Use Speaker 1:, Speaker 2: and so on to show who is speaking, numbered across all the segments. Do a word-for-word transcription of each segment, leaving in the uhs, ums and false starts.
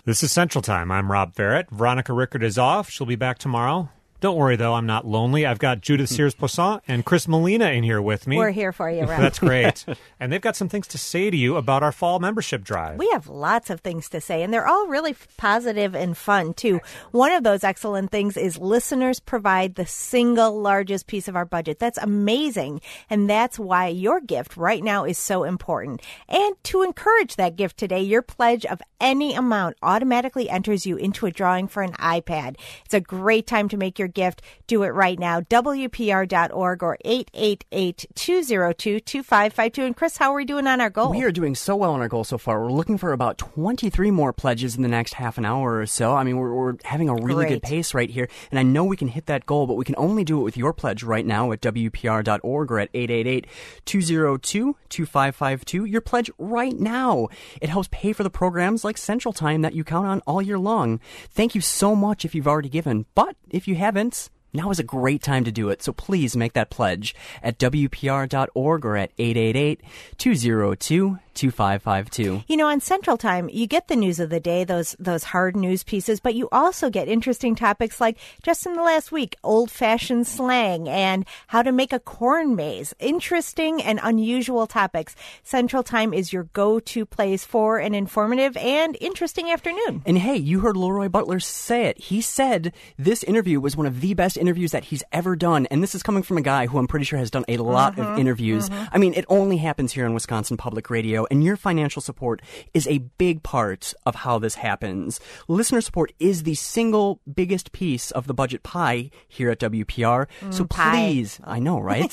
Speaker 1: This is Central Time. I'm Rob Barrett. Veronica Rickard is off. She'll be back tomorrow. Don't worry, though. I'm not lonely. I've got Judith Sears-Poisson and Chris Molina in here with me.
Speaker 2: We're here for you, Rob.
Speaker 1: That's great. And they've got some things to say to you about our fall membership drive.
Speaker 2: We have lots of things to say, and they're all really positive and fun, too. One of those excellent things is listeners provide the single largest piece of our budget. That's amazing, and that's why your gift right now is so important. And to encourage that gift today, your pledge of any amount automatically enters you into a drawing for an iPad. It's a great time to make your gift. Do it right now. W P R dot org or eight eight eight, two zero two, two five five two. And Chris, how are we doing on our goal?
Speaker 3: We are doing so well on our goal so far. We're looking for about twenty-three more pledges in the next half an hour or so. I mean, we're, we're having a really
Speaker 2: Great.
Speaker 3: good pace right here. And I know we can hit that goal, but we can only do it with your pledge right now at W P R dot org or at eight eight eight, two zero two, two five five two. Your pledge right now. It helps pay for the programs like Central Time that you count on all year long. Thank you so much if you've already given. But if you haven't, now is a great time to do it, so please make that pledge at W P R dot org or at eight eight eight, two zero two, two five five two.
Speaker 2: You know, on Central Time, you get the news of the day, those those hard news pieces, but you also get interesting topics like, just in the last week, old-fashioned slang and how to make a corn maze. Interesting and unusual topics. Central Time is your go-to place for an informative and interesting afternoon.
Speaker 3: And hey, you heard Leroy Butler say it. He said this interview was one of the best interviews that he's ever done, and this is coming from a guy who I'm pretty sure has done a lot mm-hmm, of interviews. Mm-hmm. I mean, it only happens here in Wisconsin Public Radio, and your financial support is a big part of how this happens. Listener support is the single biggest piece of the budget pie here at W P R. Mm, so please, pie. I know, right?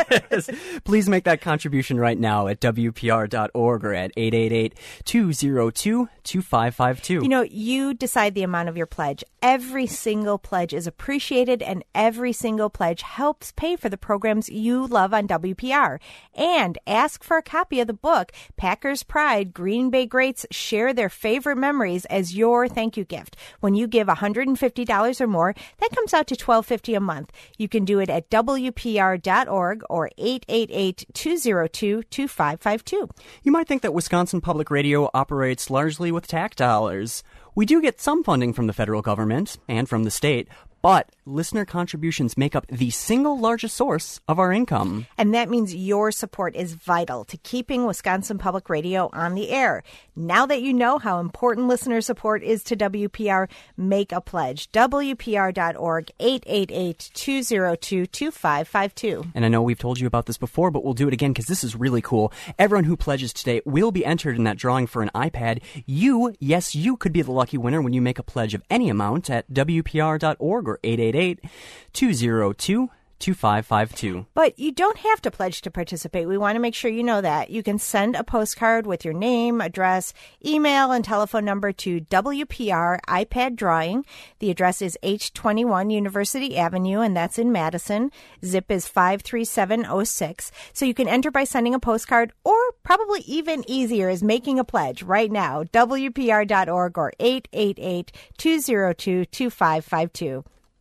Speaker 3: Please make that contribution right now at W P R dot org or at eight eight eight, two zero two, two five five two.
Speaker 2: You know, you decide the amount of your pledge. Every single pledge is appreciated, and every single pledge helps pay for the programs you love on W P R. And ask for a copy of the book, Packers Pride, Green Bay Greats Share Their Favorite Memories, as your thank you gift. When you give one hundred fifty dollars or more, that comes out to twelve fifty a month. You can do it at W P R dot org or eight eight eight, two zero two, two five five two.
Speaker 3: You might think that Wisconsin Public Radio operates largely with tax dollars. We do get some funding from the federal government and from the state, but listener contributions make up the single largest source of our income.
Speaker 2: And that means your support is vital to keeping Wisconsin Public Radio on the air. Now that you know how important listener support is to W P R, make a pledge. W P R dot org, eight eight eight, two zero two, two five five two.
Speaker 3: And I know we've told you about this before, but we'll do it again because this is really cool. Everyone who pledges today will be entered in that drawing for an iPad. You, yes, you could be the lucky winner when you make a pledge of any amount at W P R dot org or eight eight eight, two zero two, two five five two.
Speaker 2: But you don't have to pledge to participate. We want to make sure you know that. You can send a postcard with your name, address, email, and telephone number to W P R iPad Drawing. The address is H twenty-one University Avenue, and that's in Madison. Zip is five three seven oh six. So you can enter by sending a postcard, or probably even easier is making a pledge right now. W P R dot org or eight eight eight, two zero two, two five five two.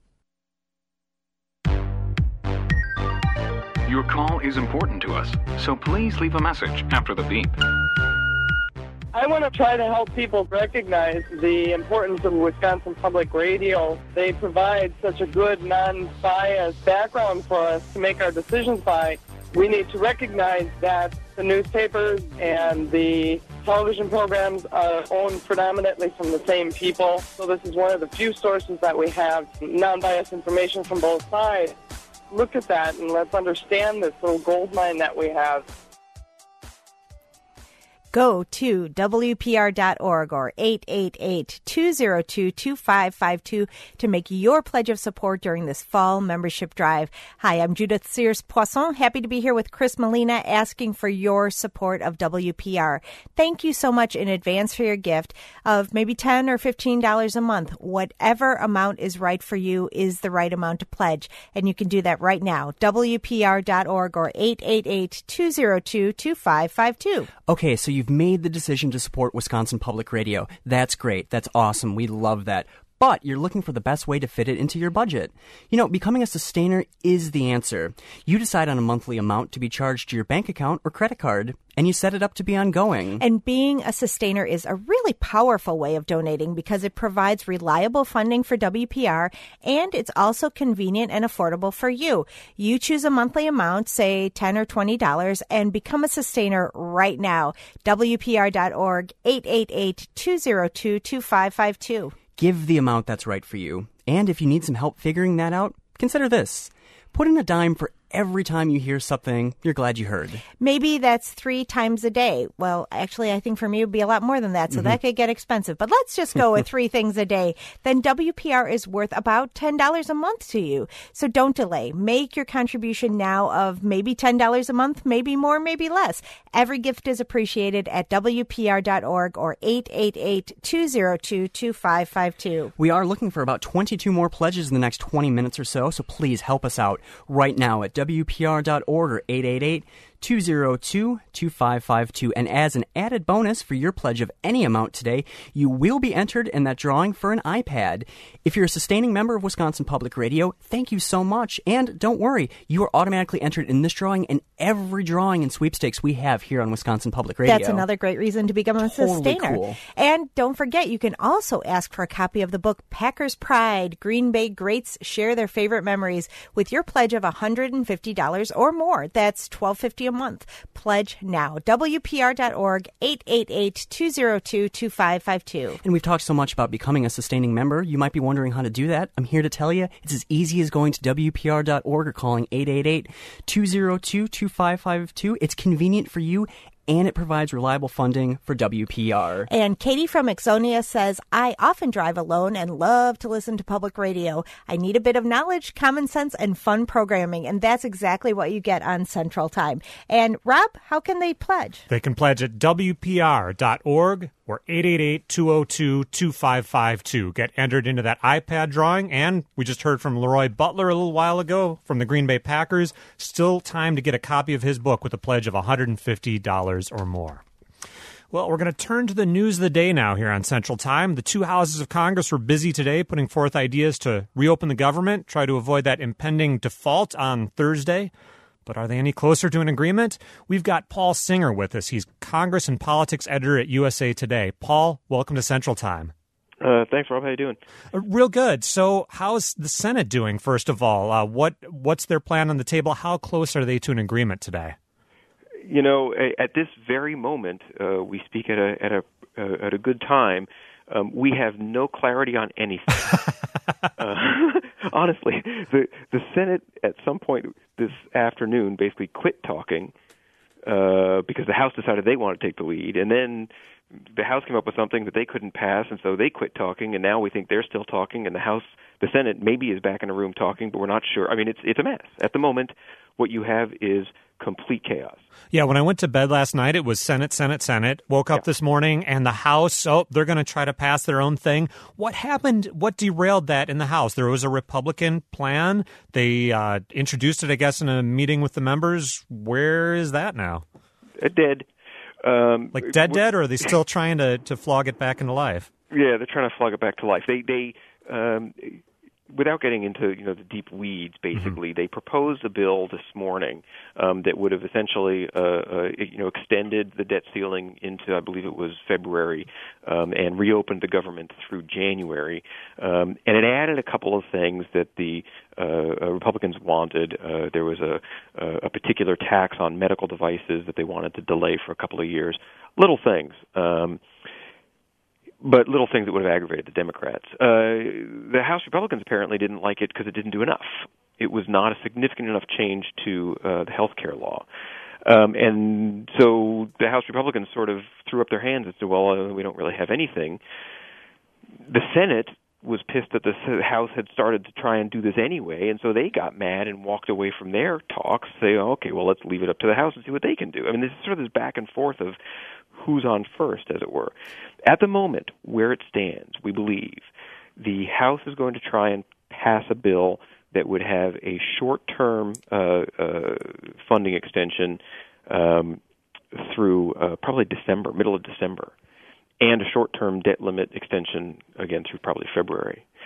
Speaker 4: Your call is important to us, so please leave a message after the beep.
Speaker 5: I want to try to help people recognize the importance of Wisconsin Public Radio. They provide such a good, non-biased background for us to make our decisions by. We need to recognize that the newspapers and the television programs are owned predominantly from the same people. So this is one of the few sources that we have non-biased information from both sides. Look at that and let's understand this little gold mine that we have.
Speaker 2: Go to W P R dot org or eight eight eight, two zero two, two five five two to make your pledge of support during this fall membership drive. Hi, I'm Judith Sears-Poisson. Happy to be here with Chris Molina asking for your support of W P R. Thank you so much in advance for your gift of maybe ten dollars or fifteen dollars a month. Whatever amount is right for you is the right amount to pledge. And you can do that right now. W P R dot org or eight eight eight, two zero two, two five five two.
Speaker 3: Okay, so you've made the decision to support Wisconsin Public Radio. That's great. That's awesome. We love that. but you're looking for the best way to fit it into your budget. You know, becoming a sustainer is the answer. You decide on a monthly amount to be charged to your bank account or credit card, and you set it up to be ongoing.
Speaker 2: And being a sustainer is a really powerful way of donating because it provides reliable funding for W P R, and it's also convenient and affordable for you. You choose a monthly amount, say ten dollars or twenty dollars, and become a sustainer right now. W P R dot org, eight eight eight, two zero two, two five five two.
Speaker 3: Give the amount that's right for you. And if you need some help figuring that out, consider this. Put in a dime for every time you hear something you're glad you heard.
Speaker 2: Maybe that's three times a day. Well, actually, I think for me it would be a lot more than that, so mm-hmm. that could get expensive. But let's just go with three things a day. Then W P R is worth about ten dollars a month to you. So don't delay. Make your contribution now of maybe ten dollars a month, maybe more, maybe less. Every gift is appreciated at W P R dot org or eight eight eight, two zero two, two five five two.
Speaker 3: We are looking for about twenty-two more pledges in the next twenty minutes or so, so please help us out right now at W P R dot org or eight eight eight, two zero two, two five five two. And as an added bonus for your pledge of any amount today, you will be entered in that drawing for an iPad. If you're a sustaining member of Wisconsin Public Radio, thank you so much. And don't worry, you are automatically entered in this drawing and every drawing and sweepstakes we have here on Wisconsin Public Radio.
Speaker 2: That's another great reason to become a
Speaker 3: totally
Speaker 2: sustainer.
Speaker 3: Cool.
Speaker 2: And don't forget, you can also ask for a copy of the book Packers Pride, Green Bay Greats Share Their Favorite Memories with your pledge of one hundred fifty dollars or more. That's twelve fifty a month. Pledge now. W P R dot org, eight eight eight, two zero two, two five five two.
Speaker 3: And we've talked so much about becoming a sustaining member. You might be wondering how to do that. I'm here to tell you it's as easy as going to W P R dot org or calling eight eight eight, two zero two, two five five two. It's convenient for you, and it provides reliable funding for W P R.
Speaker 2: And Katie from Ixonia says, I often drive alone and love to listen to public radio. I need a bit of knowledge, common sense, and fun programming, and that's exactly what you get on Central Time. And Rob, how can they pledge?
Speaker 1: They can pledge at W P R dot org or eight eight eight, two zero two, two five five two. Get entered into that iPad drawing, and we just heard from Leroy Butler a little while ago from the Green Bay Packers. Still time to get a copy of his book with a pledge of one hundred fifty dollars or more. Well, we're going to turn to the news of the day now here on Central Time. The two houses of Congress were busy today putting forth ideas to reopen the government, try to avoid that impending default on Thursday. But are they any closer to an agreement? We've got Paul Singer with us. He's Congress and Politics editor at U S A Today. Paul, welcome to Central Time.
Speaker 6: Uh, thanks, Rob. How you doing?
Speaker 1: Uh, real good. So how's the Senate doing, first of all? Uh, what What's their plan on the table? How close are they to an agreement today?
Speaker 6: You know, at this very moment, uh, we speak at a at a uh, at a good time. Um, we have no clarity on anything. uh, honestly, the the Senate at some point this afternoon basically quit talking uh, because the House decided they wanted to take the lead, and then the House came up with something that they couldn't pass, and so they quit talking, and now we think they're still talking, and the House, the Senate maybe is back in a room talking, but we're not sure. I mean, it's it's a mess. At the moment, what you have is complete chaos.
Speaker 1: Yeah, when I went to bed last night, it was Senate, Senate, Senate. Woke up yeah. this morning, and the House, oh, they're going to try to pass their own thing. What happened? What derailed that in the House? There was a Republican plan. They uh, introduced it, I guess, in a meeting with the members. Where is that now?
Speaker 6: Uh, dead. Um,
Speaker 1: like dead, dead, or are they still trying to, to flog it back into life?
Speaker 6: Yeah, they're trying to flog it back to life. They, they, um, without getting into you know the deep weeds, basically, mm-hmm. they proposed a bill this morning um, that would have essentially uh, uh, you know extended the debt ceiling into, I believe it was February, um, and reopened the government through January, um, and it added a couple of things that the uh, Republicans wanted. Uh, there was a, a particular tax on medical devices that they wanted to delay for a couple of years. Little things. Um, But little things that would have aggravated the Democrats. Uh, the House Republicans apparently didn't like it because it didn't do enough. It was not a significant enough change to uh, the health care law. Um, and so the House Republicans sort of threw up their hands and said, well, uh, we don't really have anything. The Senate was pissed that the House had started to try and do this anyway, and so they got mad and walked away from their talks, saying, oh, okay, well, let's leave it up to the House and see what they can do. I mean, this is sort of this back and forth of who's on first, as it were. At the moment, where it stands, we believe the House is going to try and pass a bill that would have a short-term uh, uh, funding extension um, through uh, probably December, middle of December, and a short-term debt limit extension, again, through probably February.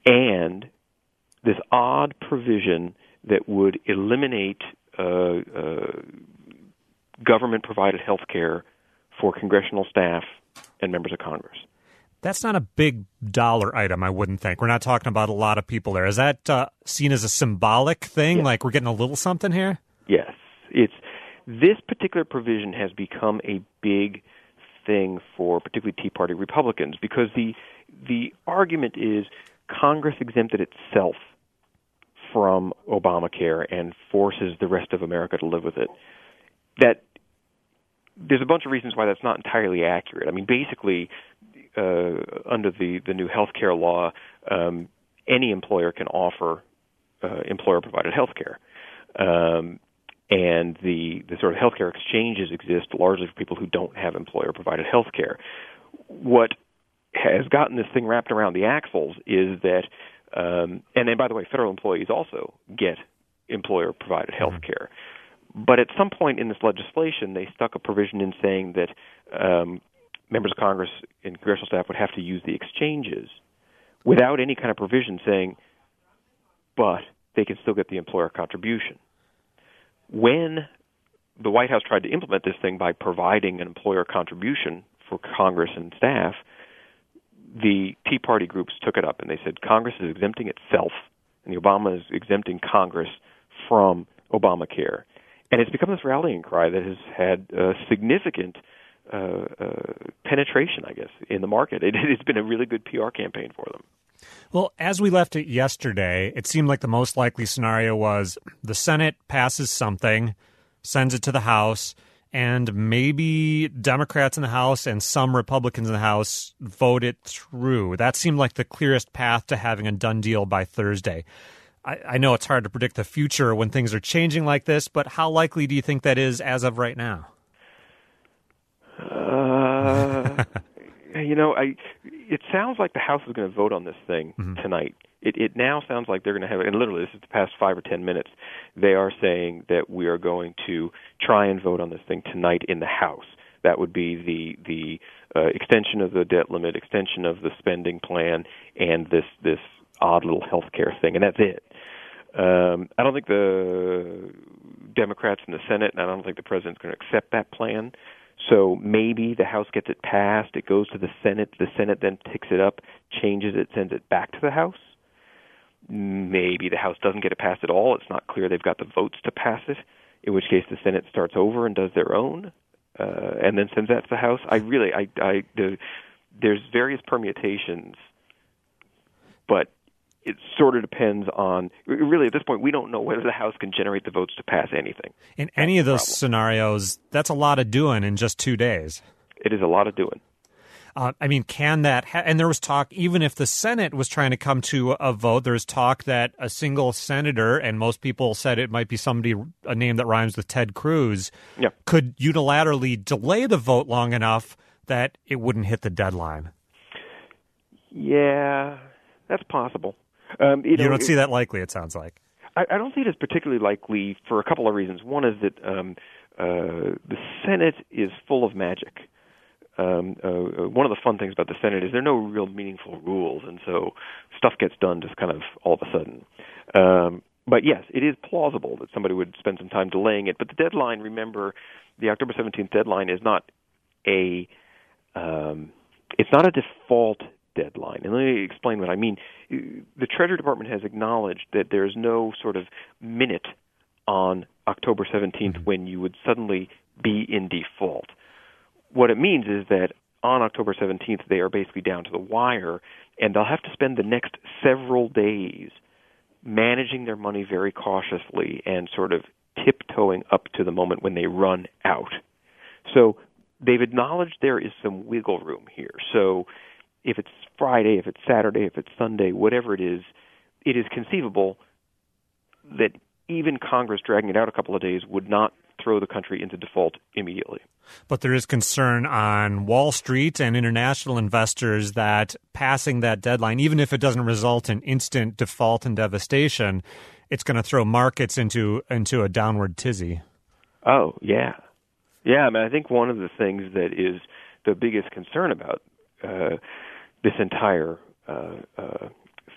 Speaker 6: and this odd provision that would eliminate uh, uh, government-provided health care for congressional staff and members of Congress.
Speaker 1: That's not a big dollar item, I wouldn't think. We're not talking about a lot of people there. Is that uh, seen as a symbolic thing,
Speaker 6: yes.
Speaker 1: like we're getting a little something here?
Speaker 6: Yes. It's this particular provision has become a big thing for particularly Tea Party Republicans because the the argument is Congress exempted itself from Obamacare and forces the rest of America to live with it. That there's a bunch of reasons why that's not entirely accurate. I mean, basically, uh, under the, the new health care law, um, any employer can offer uh, employer-provided health care. Um, and the, the sort of health care exchanges exist largely for people who don't have employer-provided health care. What has gotten this thing wrapped around the axles is that, um, and then, by the way, federal employees also get employer-provided health care. But at some point in this legislation, they stuck a provision in saying that um, members of Congress and congressional staff would have to use the exchanges without any kind of provision saying, but they can still get the employer contribution. When the White House tried to implement this thing by providing an employer contribution for Congress and staff, the Tea Party groups took it up and they said Congress is exempting itself and the Obama is exempting Congress from Obamacare. And it's become this rallying cry that has had uh, significant uh, uh, penetration, I guess, in the market. It, it's been a really good P R campaign for them.
Speaker 1: Well, as we left it yesterday, it seemed like the most likely scenario was the Senate passes something, sends it to the House, and maybe Democrats in the House and some Republicans in the House vote it through. That seemed like the clearest path to having a done deal by Thursday. I, I know it's hard to predict the future when things are changing like this, but how likely do you think that is as of right now?
Speaker 6: Uh, you know, I. It sounds like the House is going to vote on this thing mm-hmm. tonight. It, it now sounds like they're going to have, and literally this is the past five or ten minutes, they are saying that we are going to try and vote on this thing tonight in the House. That would be the the uh, extension of the debt limit, extension of the spending plan, and this this odd little health care thing, and that's it. Um, I don't think the Democrats in the Senate, and I don't think the president's going to accept that plan. So maybe the House gets it passed, it goes to the Senate, the Senate then picks it up, changes it, sends it back to the House. Maybe the House doesn't get it passed at all. It's not clear they've got the votes to pass it, in which case the Senate starts over and does their own, uh, and then sends that to the House. I really, I, I, the, there's various permutations, but it sort of depends on, really at this point, we don't know whether the House can generate the votes to pass anything.
Speaker 1: In any of those scenarios, that's a lot of doing in just two days.
Speaker 6: It is a lot of doing.
Speaker 1: Uh, I mean, can that, ha- and there was talk, even if the Senate was trying to come to a vote, there's talk that a single senator, and most people said it might be somebody, a name that rhymes with Ted Cruz,
Speaker 6: yeah. could
Speaker 1: unilaterally delay the vote long enough that it wouldn't hit the deadline.
Speaker 6: Yeah, that's possible. Um, you, know,
Speaker 1: you don't
Speaker 6: it,
Speaker 1: see that likely, it sounds like.
Speaker 6: I, I don't see it as particularly likely for a couple of reasons. One is that um, uh, the Senate is full of magic. Um, uh, one of the fun things about the Senate is there are no real meaningful rules, and so stuff gets done just kind of all of a sudden. Um, but yes, it is plausible that somebody would spend some time delaying it. But the deadline, remember, the October seventeenth deadline is not a um, it's not a default deadline. And let me explain what I mean. The Treasury Department has acknowledged that there's no sort of minute on October seventeenth mm-hmm. when you would suddenly be in default. What it means is that on October seventeenth, they are basically down to the wire, and they'll have to spend the next several days managing their money very cautiously and sort of tiptoeing up to the moment when they run out. So they've acknowledged there is some wiggle room here. So if it's Friday, if it's Saturday, if it's Sunday, whatever it is, it is conceivable that even Congress dragging it out a couple of days would not throw the country into default immediately.
Speaker 1: But there is concern on Wall Street and international investors that passing that deadline, even if it doesn't result in instant default and devastation, it's going to throw markets into into a downward tizzy.
Speaker 6: Oh, yeah. Yeah, I mean, I think one of the things that is the biggest concern about uh, this entire uh, uh,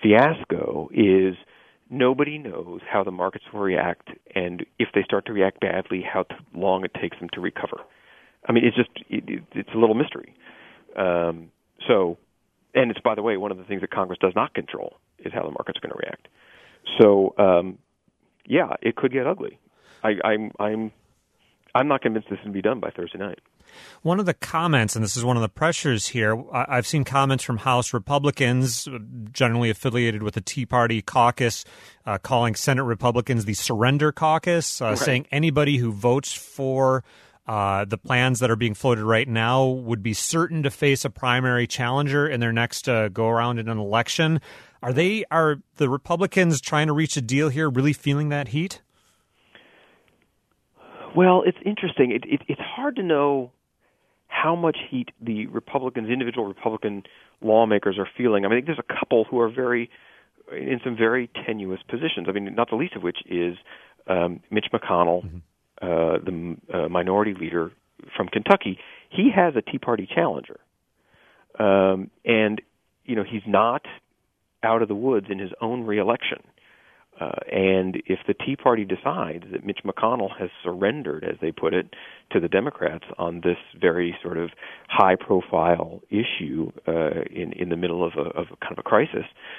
Speaker 6: fiasco is nobody knows how the markets will react, and if they start to react badly, how t- long it takes them to recover. I mean, it's just it, it's a little mystery. Um, so, and it's, by the way, one of the things that Congress does not control is how the market's going to react. So, um, yeah, it could get ugly. I, I'm I'm I'm not convinced this can be done by Thursday night.
Speaker 1: One of the comments, and this is one of the pressures here, I've seen comments from House Republicans, generally affiliated with the Tea Party caucus, uh, calling Senate Republicans the surrender caucus, uh, right. saying anybody who votes for uh, the plans that are being floated right now would be certain to face a primary challenger in their next uh, go-around in an election. Are they, are the Republicans trying to reach a deal here really feeling that heat?
Speaker 6: Well, it's interesting. It, it, it's hard to know how much heat the Republicans, individual Republican lawmakers are feeling. I mean, I think there's a couple who are very, in some very tenuous positions. I mean, not the least of which is um, Mitch McConnell, mm-hmm. uh, the uh, minority leader from Kentucky. He has a Tea Party challenger. Um, and, you know, he's not out of the woods in his own reelection. Uh, and if the Tea Party decides that Mitch McConnell has surrendered, as they put it, to the Democrats on this very sort of high-profile issue uh, in in the middle of a, of a kind of a crisis,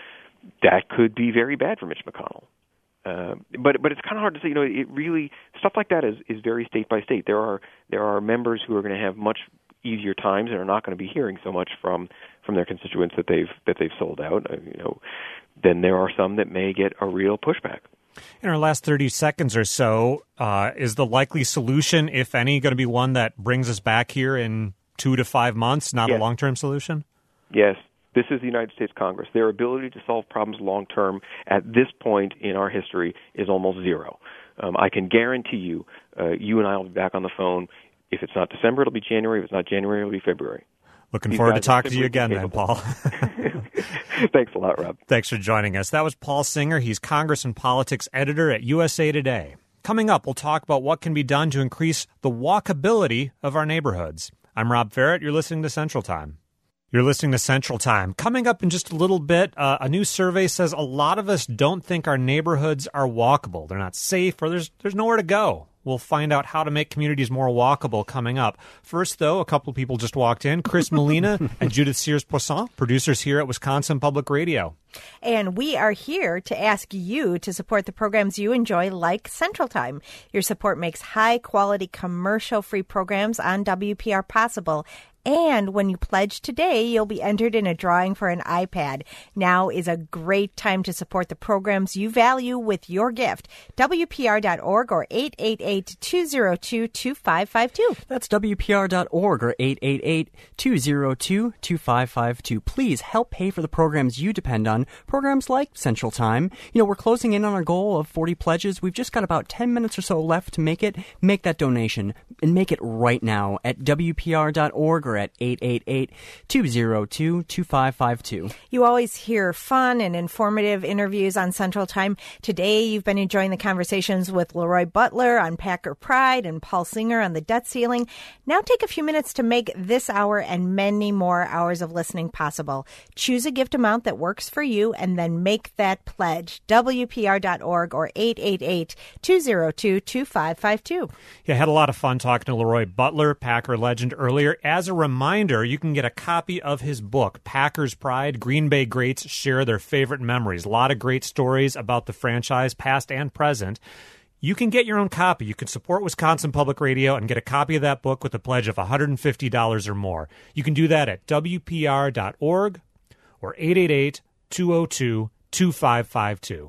Speaker 6: that could be very bad for Mitch McConnell. Uh, but but it's kind of hard to say. You know, it really stuff like that is, is very state by state. There are there are members who are going to have much easier times and are not going to be hearing so much from from their constituents that they've that they've sold out. Uh, you know. Then there are some that may get a real pushback.
Speaker 1: In our last thirty seconds or so, uh, is the likely solution, if any, going to be one that brings us back here in two to five months, not yes. a long-term solution?
Speaker 6: Yes. This is the United States Congress. Their ability to solve problems long-term at this point in our history is almost zero. Um, I can guarantee you, uh, you and I will be back on the phone. If it's not December, it'll be January. If it's not January, it'll be February.
Speaker 1: Looking
Speaker 6: These
Speaker 1: forward to talking to you again
Speaker 6: capable.
Speaker 1: then, Paul.
Speaker 6: Thanks a lot, Rob.
Speaker 1: Thanks for joining us. That was Paul Singer. He's Congress and Politics editor at U S A Today. Coming up, we'll talk about what can be done to increase the walkability of our neighborhoods. I'm Rob Ferrett. You're listening to Central Time. You're listening to Central Time. Coming up in just a little bit, uh, a new survey says a lot of us don't think our neighborhoods are walkable. They're not safe, or there's there's nowhere to go. We'll find out how to make communities more walkable coming up. First, though, a couple of people just walked in. Chris Molina and Judith Sears-Poisson, producers here at Wisconsin Public Radio.
Speaker 2: And we are here to ask you to support the programs you enjoy, like Central Time. Your support makes high-quality, commercial-free programs on W P R possible. And when you pledge today, you'll be entered in a drawing for an iPad. Now is a great time to support the programs you value with your gift. W P R dot org or eight eight eight, two zero two, two five five two.
Speaker 3: That's W P R dot org or eight eight eight, two zero two, two five five two. Please help pay for the programs you depend on, programs like Central Time. You know, we're closing in on our goal of forty pledges. We've just got about ten minutes or so left to make it. Make that donation and make it right now at W P R dot org or at eight eight eight, two zero two, two five five two.
Speaker 2: You always hear fun and informative interviews on Central Time. Today, you've been enjoying the conversations with Leroy Butler on Packer Pride and Paul Singer on the debt ceiling. Now take a few minutes to make this hour and many more hours of listening possible. Choose a gift amount that works for you and then make that pledge. W P R dot org or eight eight eight, two zero two, two five five two.
Speaker 1: Yeah, I had a lot of fun talking to Leroy Butler, Packer legend, earlier. As a reminder, you can get a copy of his book, Packers Pride, Green Bay Greats Share Their Favorite Memories. A lot of great stories about the franchise, past and present. You can get your own copy. You can support Wisconsin Public Radio and get a copy of that book with a pledge of one hundred fifty dollars or more. You can do that at W P R dot org or eight eight eight, two zero two, two five five two.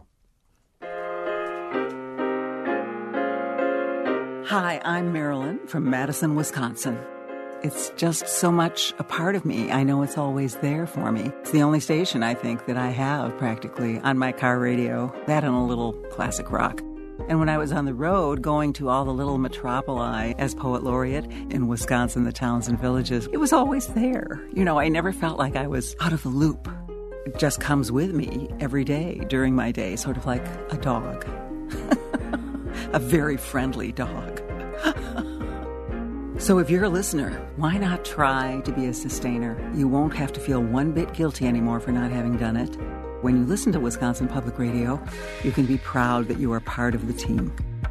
Speaker 7: Hi, I'm Marilyn from Madison, Wisconsin. It's just so much a part of me. I know it's always there for me. It's the only station, I think, that I have practically on my car radio, that and a little classic rock. And when I was on the road going to all the little metropoli as poet laureate in Wisconsin, the towns and villages, it was always there. You know, I never felt like I was out of the loop. It just comes with me every day during my day, sort of like a dog. A very friendly dog. So if you're a listener, why not try to be a sustainer? You won't have to feel one bit guilty anymore for not having done it. When you listen to Wisconsin Public Radio, you can be proud that you are part of the team.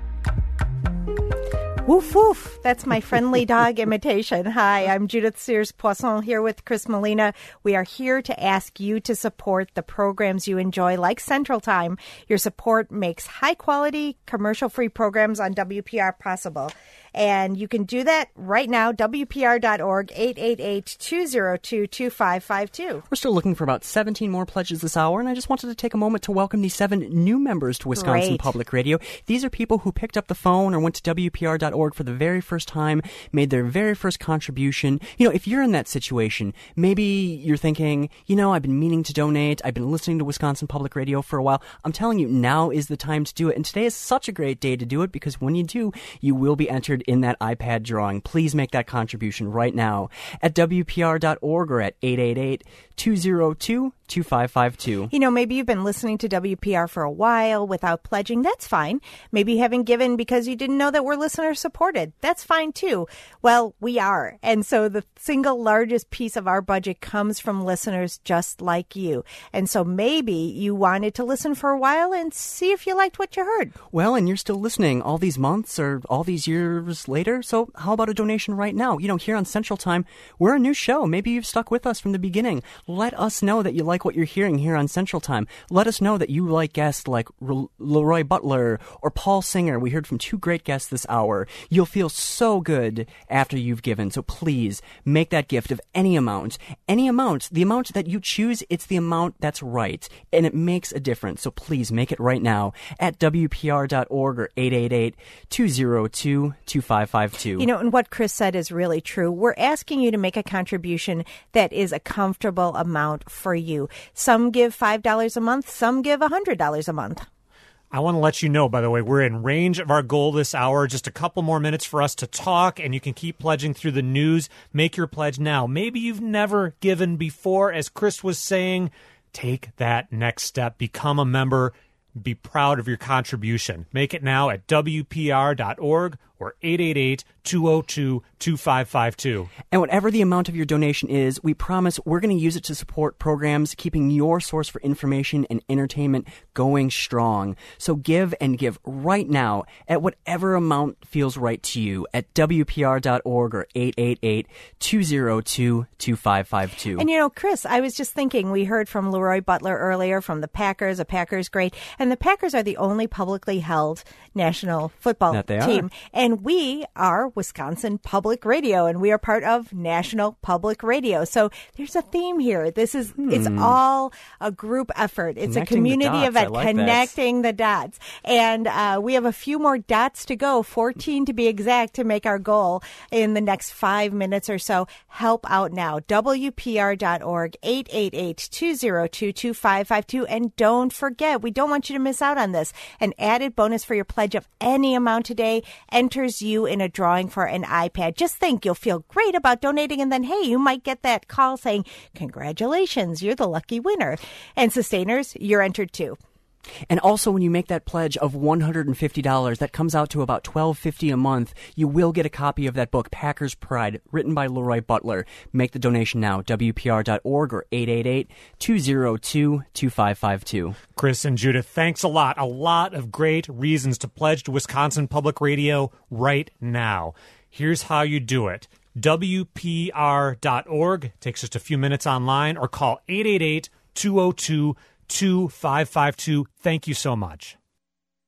Speaker 2: Woof, woof. That's my friendly dog imitation. Hi, I'm Judith Sears-Poisson here with Chris Molina. We are here to ask you to support the programs you enjoy, like Central Time. Your support makes high-quality, commercial-free programs on W P R possible. And you can do that right now, W P R dot org, eight eight eight, two oh two, two five five two.
Speaker 3: We're still looking for about seventeen more pledges this hour, and I just wanted to take a moment to welcome these seven new members to Wisconsin
Speaker 2: Great.
Speaker 3: Public Radio. These are people who picked up the phone or went to W P R dot org for the very first time, made their very first contribution. You know, if you're in that situation, maybe you're thinking, you know, I've been meaning to donate, I've been listening to Wisconsin Public Radio for a while. I'm telling you, now is the time to do it, and today is such a great day to do it, because when you do, you will be entered in that iPad drawing. Please make that contribution right now at W P R dot org or at eight eight eight, two oh two, two five five two.
Speaker 2: You know, maybe you've been listening to W P R for a while without pledging. That's fine. Maybe you haven't given because you didn't know that we're listener supported. That's fine too. Well, we are. And so the single largest piece of our budget comes from listeners just like you. And so maybe you wanted to listen for a while and see if you liked what you heard.
Speaker 3: Well, and you're still listening all these months or all these years later. So how about a donation right now? You know, here on Central Time, we're a new show. Maybe you've stuck with us from the beginning. Let us know that you like what you're hearing here on Central Time. Let us know that you like guests like R- Leroy Butler or Paul Singer. We heard from two great guests this hour. You'll feel so good after you've given. So please make that gift of any amount. Any amount. The amount that you choose, it's the amount that's right. And it makes a difference. So please make it right now at W P R dot org or eight eight eight, two oh two, two five five two.
Speaker 2: You know, and what Chris said is really true. We're asking you to make a contribution that is a comfortable amount for you. Some give five dollars a month. Some give one hundred dollars a month.
Speaker 1: I want to let you know, by the way, we're in range of our goal this hour. Just a couple more minutes for us to talk, and you can keep pledging through the news. Make your pledge now. Maybe you've never given before. As Chris was saying, take that next step. Become a member. Be proud of your contribution. Make it now at W P R dot org or eight eight eight, two oh two, two five five two.
Speaker 3: And whatever the amount of your donation is, we promise we're going to use it to support programs keeping your source for information and entertainment going strong. So give and give right now at whatever amount feels right to you at W P R dot org or eight eight eight, two oh two, two five five two.
Speaker 2: And you know, Chris, I was just thinking, we heard from Leroy Butler earlier from the Packers. The Packers great. And the Packers are the only publicly held national football
Speaker 3: That they
Speaker 2: team.
Speaker 3: are.
Speaker 2: And we are Wisconsin Public Radio, and we are part of National Public Radio. So there's a theme here. This is, hmm. it's all a group effort. It's
Speaker 3: Connecting
Speaker 2: a community
Speaker 3: the dots.
Speaker 2: event,
Speaker 3: I like
Speaker 2: connecting the dots. And uh, we have a few more dots to go, fourteen to be exact, to make our goal in the next five minutes or so. Help out now. W P R dot org, eight eight eight, two oh two, two five five two. And don't forget, we don't want you to miss out on this. An added bonus for your pledge of any amount today enters you in a drawing for an iPad. Just think, you'll feel great about donating, and then, hey, you might get that call saying, congratulations, you're the lucky winner. And Sustainers, you're entered too.
Speaker 3: And also, when you make that pledge of one hundred fifty dollars, that comes out to about twelve fifty a month, you will get a copy of that book, Packers Pride, written by Leroy Butler. Make the donation now, W P R dot org or eight eight eight, two oh two, two five five two.
Speaker 1: Chris and Judith, thanks a lot. A lot of great reasons to pledge to Wisconsin Public Radio right now. Here's how you do it. W P R dot org takes just a few minutes online, or call eight eight eight, two oh two, two five five two. Thank you so much.